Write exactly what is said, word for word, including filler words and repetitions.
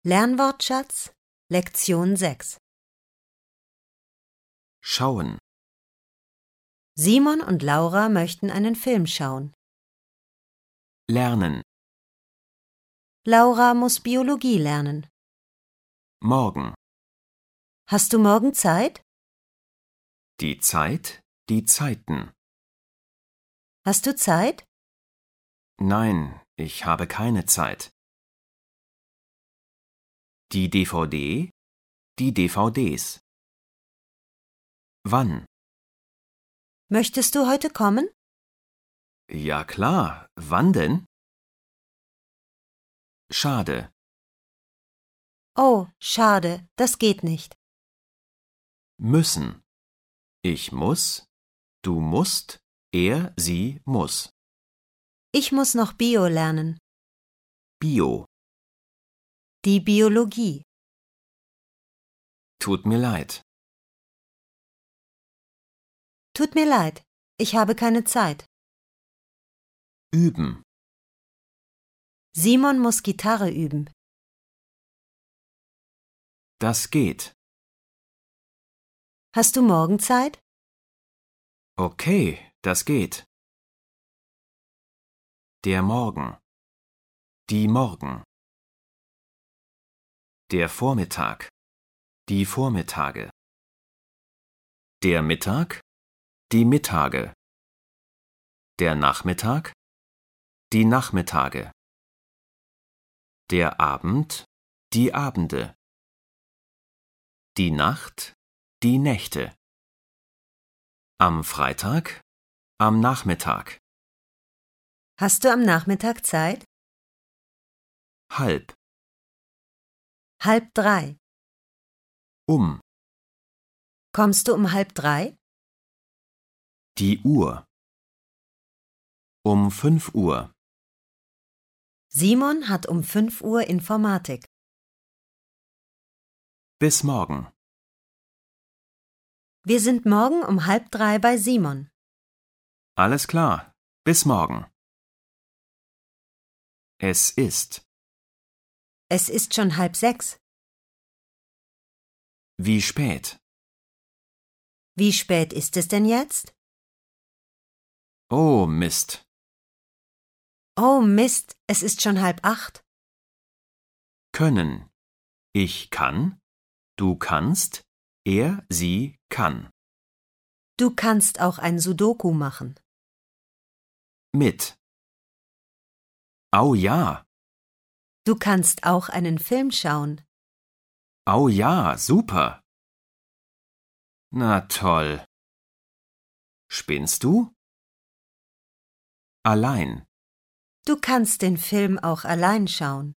Lernwortschatz, Lektion sechs. Schauen. Simon und Laura möchten einen Film schauen. Lernen. Laura muss Biologie lernen. Morgen. Hast du morgen Zeit? Die Zeit, die Zeiten. Hast du Zeit? Nein, ich habe keine Zeit. Die D V D, die D V Ds. Wann? Möchtest du heute kommen? Ja klar, wann denn? Schade. Oh, schade, das geht nicht. Müssen. Ich muss, du musst, er, sie muss. Ich muss noch Bio lernen. Bio. Die Biologie. Tut mir leid. Tut mir leid, ich habe keine Zeit. Üben. Simon muss Gitarre üben. Das geht. Hast du morgen Zeit? Okay, das geht. Der Morgen. Die Morgen. Der Vormittag. Die Vormittage. Der Mittag. Die Mittage. Der Nachmittag. Die Nachmittage. Der Abend. Die Abende. Die Nacht. Die Nächte. Am Freitag. Am Nachmittag. Hast du am Nachmittag Zeit? Halb. Halb drei. Um. Kommst du um halb drei? Die Uhr. Um fünf Uhr. Simon hat um fünf Uhr Informatik. Bis morgen. Wir sind morgen um halb drei bei Simon. Alles klar. Bis morgen. Es ist. Es ist schon halb sechs. Wie spät? Wie spät ist es denn jetzt? Oh Mist. Oh Mist, es ist schon halb acht. Können. Ich kann. Du kannst. Er, sie kann. Du kannst auch ein Sudoku machen. Mit. Au ja. Du kannst auch einen Film schauen. Au ja, super. Na toll. Spinnst du? Allein. Du kannst den Film auch allein schauen.